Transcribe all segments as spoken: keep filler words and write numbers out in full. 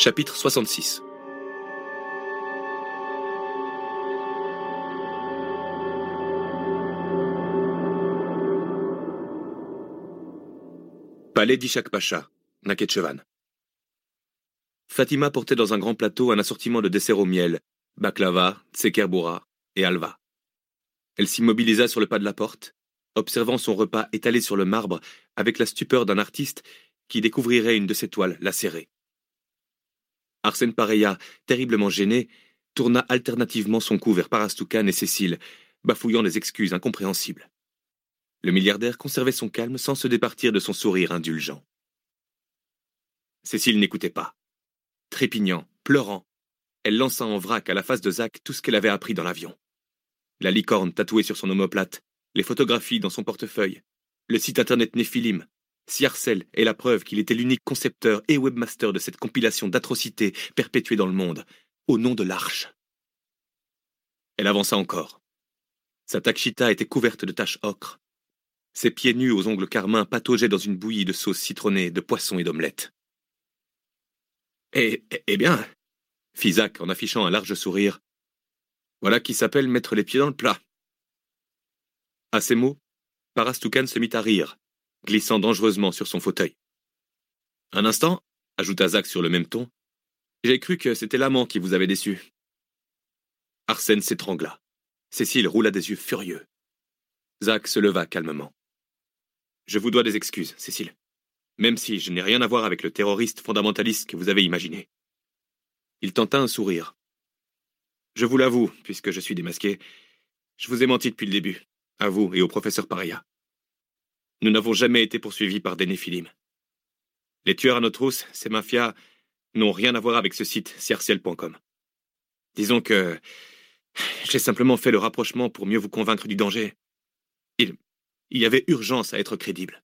Chapitre soixante-six. Palais d'Ishak Pacha, Nakhitchevan. Fatima portait dans un grand plateau un assortiment de desserts au miel, baklava, tsekerboura et halva. Elle s'immobilisa sur le pas de la porte, observant son repas étalé sur le marbre avec la stupeur d'un artiste qui découvrirait une de ses toiles lacérée. Arsène Pareya, terriblement gêné, tourna alternativement son cou vers Parastoukhan et Cécile, bafouillant des excuses incompréhensibles. Le milliardaire conservait son calme sans se départir de son sourire indulgent. Cécile n'écoutait pas. Trépignant, pleurant, elle lança en vrac à la face de Zach tout ce qu'elle avait appris dans l'avion. La licorne tatouée sur son omoplate, les photographies dans son portefeuille, le site internet Néphilim. Siarcel est la preuve qu'il était l'unique concepteur et webmaster de cette compilation d'atrocités perpétuées dans le monde, au nom de l'Arche. Elle avança encore. Sa takshita était couverte de taches ocre. Ses pieds nus aux ongles carmins pataugeaient dans une bouillie de sauce citronnée, de poisson et d'omelette. Eh, eh, eh bien, fit Zach en affichant un large sourire, voilà qui s'appelle mettre les pieds dans le plat. À ces mots, Parastoukhan se mit à rire, glissant dangereusement sur son fauteuil. Un instant, ajouta Zach sur le même ton, j'ai cru que c'était l'amant qui vous avait déçu. Arsène s'étrangla. Cécile roula des yeux furieux. Zach se leva calmement. Je vous dois des excuses, Cécile, même si je n'ai rien à voir avec le terroriste fondamentaliste que vous avez imaginé. Il tenta un sourire. Je vous l'avoue, puisque je suis démasqué, je vous ai menti depuis le début, à vous et au professeur Pareya. Nous n'avons jamais été poursuivis par des néphilim. Les tueurs à nos trousses, ces mafias, n'ont rien à voir avec ce site siarciel point com. Disons que j'ai simplement fait le rapprochement pour mieux vous convaincre du danger. Il, il y avait urgence à être crédible.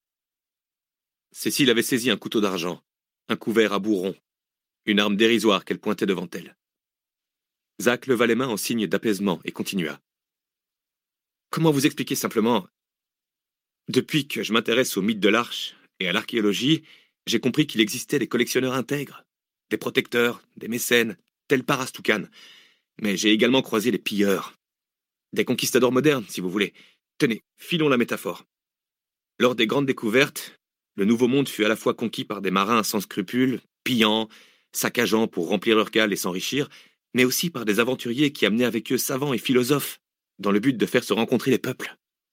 Cécile avait saisi un couteau d'argent, un couvert à bourron, une arme dérisoire qu'elle pointait devant elle. Zach leva les mains en signe d'apaisement et continua. Comment vous expliquer simplement? Depuis que je m'intéresse au mythe de l'Arche et à l'archéologie, j'ai compris qu'il existait des collectionneurs intègres, des protecteurs, des mécènes, tels Parastoukhan. Mais j'ai également croisé les pilleurs. Des conquistadors modernes, si vous voulez. Tenez, filons la métaphore. Lors des grandes découvertes, le Nouveau Monde fut à la fois conquis par des marins sans scrupules, pillant, saccageant pour remplir leurs cales et s'enrichir, mais aussi par des aventuriers qui amenaient avec eux savants et philosophes, dans le but de faire se rencontrer les peuples.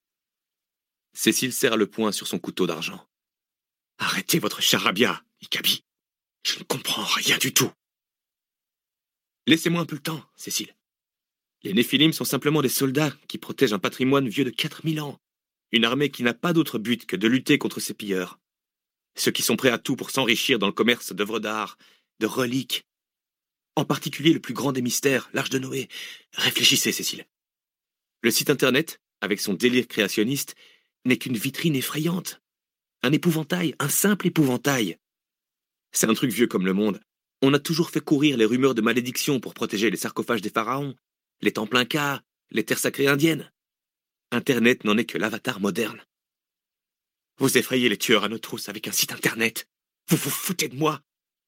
Cécile serra le poing sur son couteau d'argent. « Arrêtez votre charabia, Ikabi. Je ne comprends rien du tout. » Laissez-moi un peu le temps, Cécile. Les Néphilim sont simplement des soldats qui protègent un patrimoine vieux de quatre mille ans. Une armée qui n'a pas d'autre but que de lutter contre ces pilleurs. Ceux qui sont prêts à tout pour s'enrichir dans le commerce d'œuvres d'art, de reliques. En particulier le plus grand des mystères, l'Arche de Noé. Réfléchissez, Cécile. Le site internet, avec son délire créationniste, n'est qu'une vitrine effrayante. Un épouvantail, un simple épouvantail. C'est un truc vieux comme le monde. On a toujours fait courir les rumeurs de malédiction pour protéger les sarcophages des pharaons, les temples incas, les terres sacrées indiennes. Internet n'en est que l'avatar moderne. Vous effrayez les tueurs à nos trousses avec un site internet. Vous vous foutez de moi.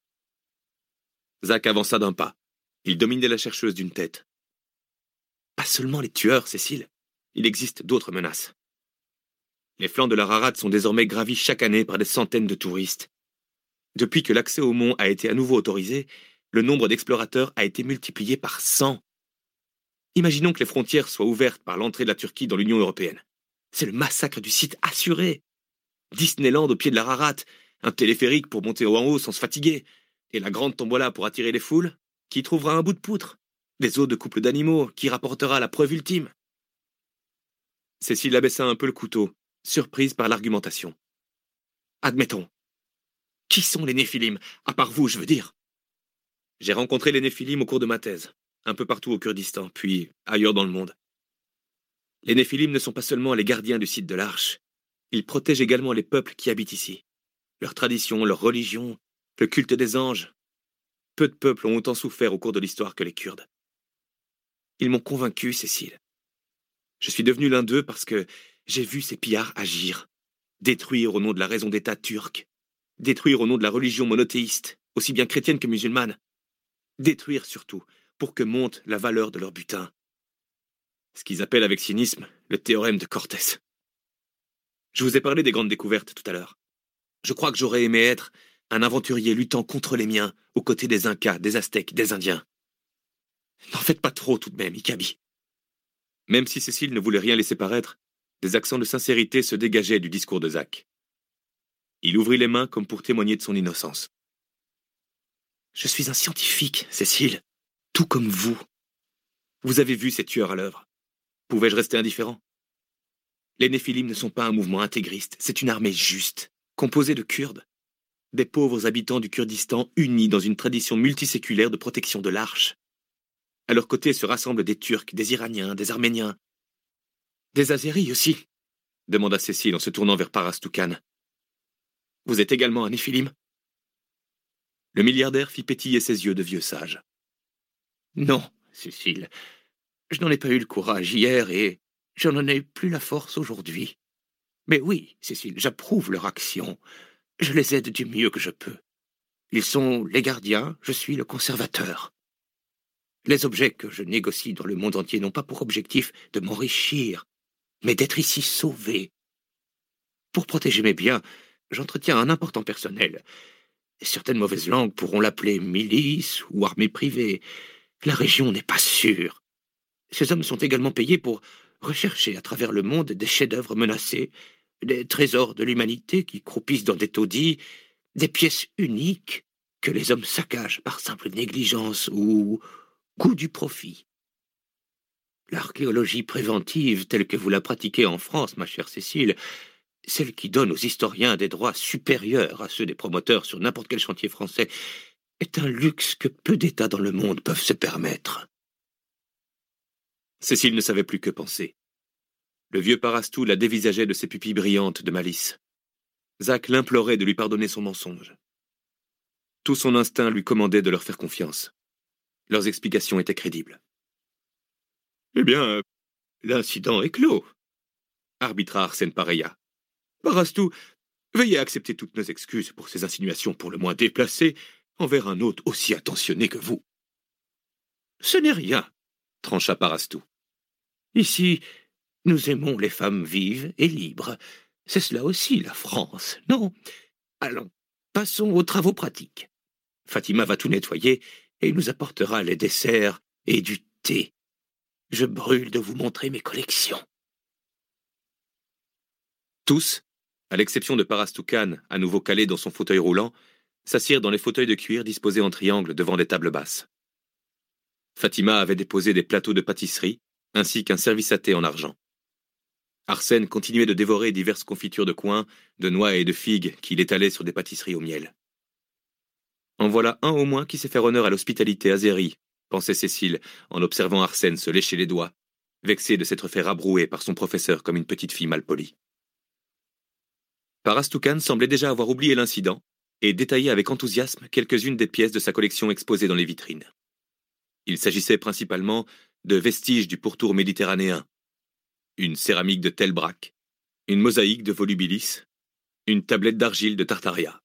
Zach avança d'un pas. Il dominait la chercheuse d'une tête. Pas seulement les tueurs, Cécile. Il existe d'autres menaces. Les flancs de l'Ararat sont désormais gravis chaque année par des centaines de touristes. Depuis que l'accès au mont a été à nouveau autorisé, le nombre d'explorateurs a été multiplié par cent. Imaginons que les frontières soient ouvertes par l'entrée de la Turquie dans l'Union européenne. C'est le massacre du site assuré. Disneyland au pied de l'Ararat, un téléphérique pour monter en haut sans se fatiguer, et la grande tombola pour attirer les foules, qui trouvera un bout de poutre, des os de couples d'animaux, qui rapportera la preuve ultime. Cécile abaissa un peu le couteau, surprise par l'argumentation. Admettons. Qui sont les Néphilim, à part vous, je veux dire? J'ai rencontré les Néphilim au cours de ma thèse, un peu partout au Kurdistan, puis ailleurs dans le monde. Les Néphilim ne sont pas seulement les gardiens du site de l'Arche, ils protègent également les peuples qui habitent ici. Leurs traditions, leur religion, le culte des anges. Peu de peuples ont autant souffert au cours de l'histoire que les Kurdes. Ils m'ont convaincu, Cécile. Je suis devenu l'un d'eux parce que j'ai vu ces pillards agir, détruire au nom de la raison d'État turque, détruire au nom de la religion monothéiste, aussi bien chrétiennes que musulmanes. Détruire surtout, pour que monte la valeur de leur butin. Ce qu'ils appellent avec cynisme le théorème de Cortés. Je vous ai parlé des grandes découvertes tout à l'heure. Je crois que j'aurais aimé être un aventurier luttant contre les miens, aux côtés des Incas, des Aztèques, des Indiens. N'en faites pas trop tout de même, Ikabi. Même si Cécile ne voulait rien laisser paraître, des accents de sincérité se dégageaient du discours de Zach. Il ouvrit les mains comme pour témoigner de son innocence. Je suis un scientifique, Cécile, tout comme vous. Vous avez vu ces tueurs à l'œuvre. Pouvais-je rester indifférent? Les Néphilim ne sont pas un mouvement intégriste, c'est une armée juste, composée de Kurdes. Des pauvres habitants du Kurdistan unis dans une tradition multiséculaire de protection de l'Arche. À leur côté se rassemblent des Turcs, des Iraniens, des Arméniens. Des Azéris aussi, demanda Cécile en se tournant vers Parastoukan. Vous êtes également un Néphilim? Le milliardaire fit pétiller ses yeux de vieux sage. Non, Cécile, je n'en ai pas eu le courage hier et je n'en ai plus la force aujourd'hui. Mais oui, Cécile, j'approuve leur action. Je les aide du mieux que je peux. Ils sont les gardiens, je suis le conservateur. Les objets que je négocie dans le monde entier n'ont pas pour objectif de m'enrichir, mais d'être ici sauvé. Pour protéger mes biens, j'entretiens un important personnel. Certaines mauvaises langues pourront l'appeler milice ou armée privée. La région n'est pas sûre. Ces hommes sont également payés pour rechercher à travers le monde des chefs-d'œuvre menacés, des trésors de l'humanité qui croupissent dans des taudis, des pièces uniques que les hommes saccagent par simple négligence ou goût du profit. L'archéologie préventive, telle que vous la pratiquez en France, ma chère Cécile, celle qui donne aux historiens des droits supérieurs à ceux des promoteurs sur n'importe quel chantier français, est un luxe que peu d'États dans le monde peuvent se permettre. Cécile ne savait plus que penser. Le vieux Parastou la dévisageait de ses pupilles brillantes de malice. Zach l'implorait de lui pardonner son mensonge. Tout son instinct lui commandait de leur faire confiance. Leurs explications étaient crédibles. Eh bien, euh, l'incident est clos, arbitra Arsène Pareya. Parastou, veuillez accepter toutes nos excuses pour ces insinuations pour le moins déplacées envers un hôte aussi attentionné que vous. Ce n'est rien, trancha Parastou. Ici, nous aimons les femmes vives et libres. C'est cela aussi, la France, non? Allons, passons aux travaux pratiques. Fatima va tout nettoyer et nous apportera les desserts et du thé. Je brûle de vous montrer mes collections. Tous, à l'exception de Parastoukan, à nouveau calé dans son fauteuil roulant, s'assirent dans les fauteuils de cuir disposés en triangle devant des tables basses. Fatima avait déposé des plateaux de pâtisserie, ainsi qu'un service à thé en argent. Arsène continuait de dévorer diverses confitures de coing, de noix et de figues qu'il étalait sur des pâtisseries au miel. En voilà un au moins qui sait faire honneur à l'hospitalité azérie, pensait Cécile, en observant Arsène se lécher les doigts, vexé de s'être fait rabrouer par son professeur comme une petite fille malpolie. Parastoukan semblait déjà avoir oublié l'incident et détaillait avec enthousiasme quelques-unes des pièces de sa collection exposées dans les vitrines. Il s'agissait principalement de vestiges du pourtour méditerranéen, une céramique de Telbrac, une mosaïque de Volubilis, une tablette d'argile de Tartaria.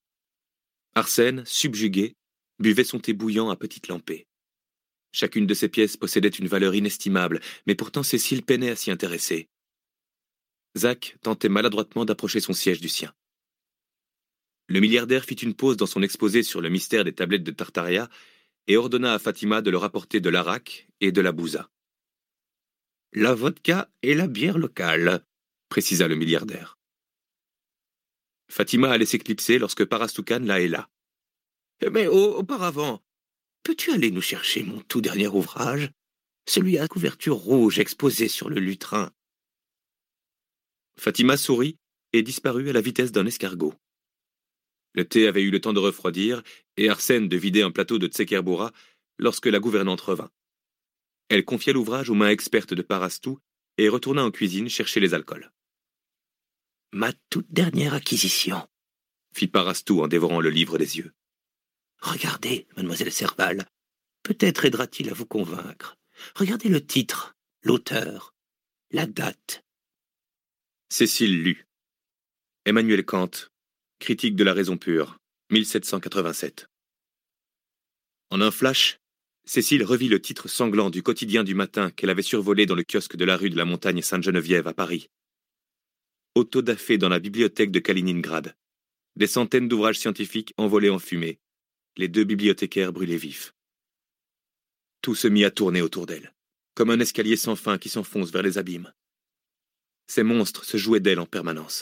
Arsène, subjugué, buvait son thé bouillant à petites lampées. Chacune de ces pièces possédait une valeur inestimable, mais pourtant Cécile peinait à s'y intéresser. Zach tentait maladroitement d'approcher son siège du sien. Le milliardaire fit une pause dans son exposé sur le mystère des tablettes de Tartaria et ordonna à Fatima de leur apporter de l'arak et de la bouza. « La vodka et la bière locale », précisa le milliardaire. Fatima allait s'éclipser lorsque Parastoukan la héla. « Mais oh, auparavant, peux-tu aller nous chercher mon tout dernier ouvrage, celui à couverture rouge exposé sur le lutrin ?» Fatima sourit et disparut à la vitesse d'un escargot. Le thé avait eu le temps de refroidir et Arsène de vider un plateau de tsekerbura lorsque la gouvernante revint. Elle confia l'ouvrage aux mains expertes de Parastou et retourna en cuisine chercher les alcools. « Ma toute dernière acquisition, » fit Parastou en dévorant le livre des yeux. « Regardez, mademoiselle Serval, peut-être aidera-t-il à vous convaincre. Regardez le titre, l'auteur, la date. » Cécile lut. Emmanuel Kant, Critique de la raison pure, mille sept cent quatre-vingt-sept. En un flash, Cécile revit le titre sanglant du quotidien du matin qu'elle avait survolé dans le kiosque de la rue de la Montagne Sainte-Geneviève à Paris. Autodafé dans la bibliothèque de Kaliningrad. Des centaines d'ouvrages scientifiques envolés en fumée. Les deux bibliothécaires brûlés vifs. Tout se mit à tourner autour d'elle, comme un escalier sans fin qui s'enfonce vers les abîmes. Ces monstres se jouaient d'elle en permanence.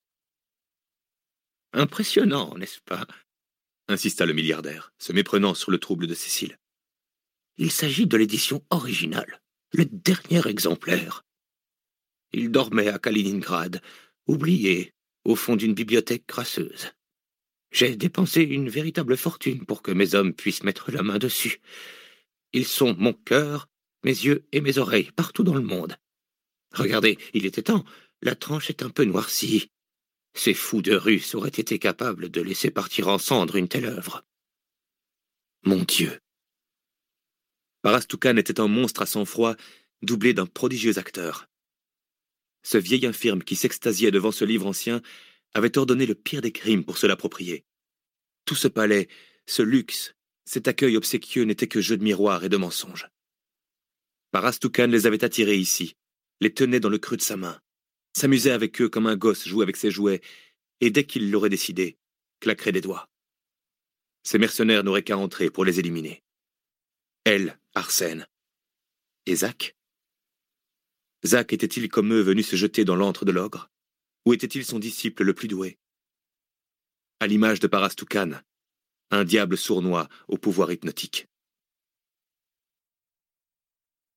« Impressionnant, n'est-ce pas ?» insista le milliardaire, se méprenant sur le trouble de Cécile. « Il s'agit de l'édition originale, le dernier exemplaire. Il dormait à Kaliningrad, oublié, au fond d'une bibliothèque crasseuse. J'ai dépensé une véritable fortune pour que mes hommes puissent mettre la main dessus. Ils sont mon cœur, mes yeux et mes oreilles, partout dans le monde. Regardez, il était temps, la tranche est un peu noircie. Ces fous de Russes auraient été capables de laisser partir en cendres une telle œuvre. Mon Dieu !» Parastoukhan était un monstre à sang-froid, doublé d'un prodigieux acteur. Ce vieil infirme qui s'extasiait devant ce livre ancien avait ordonné le pire des crimes pour se l'approprier. Tout ce palais, ce luxe, cet accueil obséquieux n'était que jeu de miroirs et de mensonges. Parastoukhan les avait attirés ici, les tenait dans le creux de sa main, s'amusait avec eux comme un gosse joue avec ses jouets, et dès qu'il l'aurait décidé, claquerait des doigts. Ces mercenaires n'auraient qu'à entrer pour les éliminer. Elle, Arsène. Et Zach ? Zach était-il comme eux venu se jeter dans l'antre de l'ogre ? Ou était-il son disciple le plus doué ? À l'image de Parastoukhan, un diable sournois au pouvoir hypnotique.